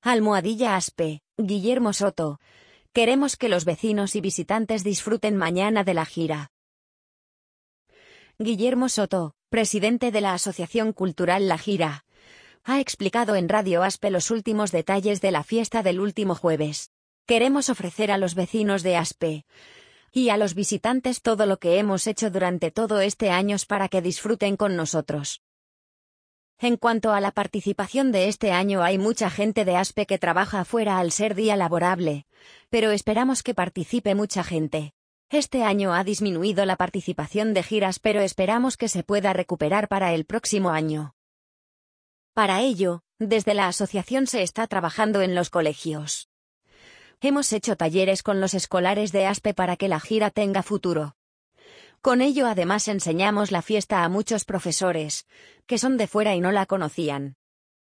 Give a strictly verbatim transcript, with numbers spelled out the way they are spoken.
Almohadilla Aspe, Guillermo Soto. Queremos que los vecinos y visitantes disfruten mañana de la gira. Guillermo Soto, presidente de la Asociación Cultural La Gira, ha explicado en Radio Aspe los últimos detalles de la fiesta del último jueves. Queremos ofrecer a los vecinos de Aspe y a los visitantes todo lo que hemos hecho durante todo este año para que disfruten con nosotros. En cuanto a la participación de este año, hay mucha gente de Aspe que trabaja afuera al ser día laborable, pero esperamos que participe mucha gente. Este año ha disminuido la participación de giras, pero esperamos que se pueda recuperar para el próximo año. Para ello, desde la asociación se está trabajando en los colegios. Hemos hecho talleres con los escolares de Aspe para que la gira tenga futuro. Con ello además enseñamos la fiesta a muchos profesores, que son de fuera y no la conocían.